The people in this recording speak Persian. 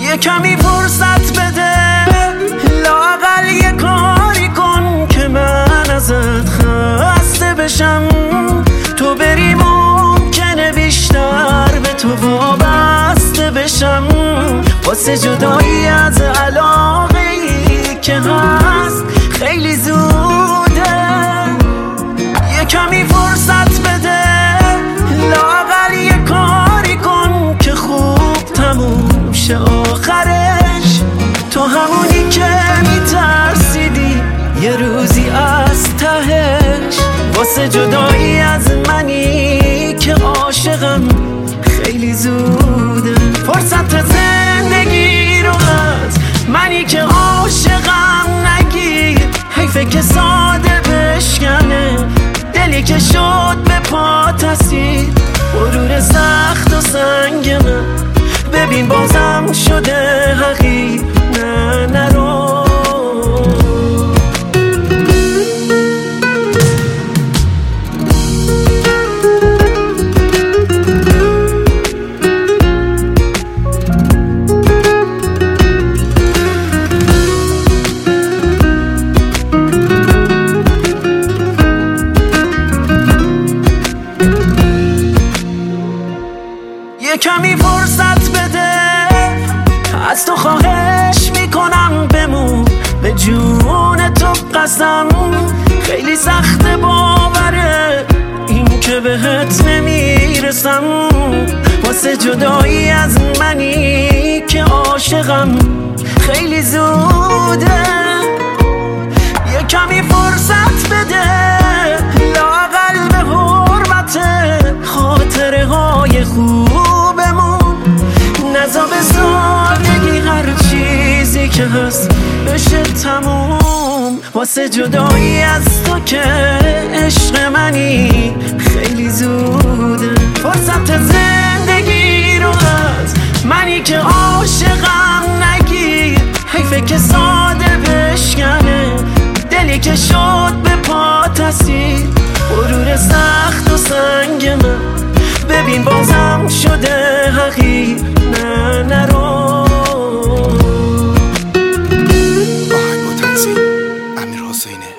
یه کمی فرصت بده، لااقل یه کاری کن که من ازت خسته بشم. تو بری ممکنه بیشتر به تو وابسته بشم. واسه جدایی از علاقه‌ای که هست خیلی زوده. یه کمی فرصت بده، لااقل یه کاری کن که خوب تموم شه آخرش. تو همونی که میترسیدی یه روزی از تهش. واسه جدایی از منی که عاشقم خیلی زوده. فرصت زندگی رو از منی که عاشقم نگیر. حیفه که ساده بشکنه دلی که شد به پات اسیر. غرور سخت و سنگ من ببین بازم شده حقیر. نه نرو. یه کمی فرصت بده، از تو خواهش میکنم بمون به جون تو قسم. خیلی سخت باوره این که بهت نمیرسم. واسه جدایی از منی که عاشقم خیلی زوده. یه کمی فرصت بده، لااقل به حرمت خاطره های خوبمون. نزا به سادگی هر چیزی که هست بشه تموم. واسه جدایی از تو که عشق منی خیلی زوده. فرصت زندگی رو از منی که عاشقم نگیر. حیفه که ساده بشکنه دلی که شد به پات اسیر. غرور سخت و سنگ من ببین بازم شده حقیر. نه نرو. آهنگ و تنظیم امیر حسینه.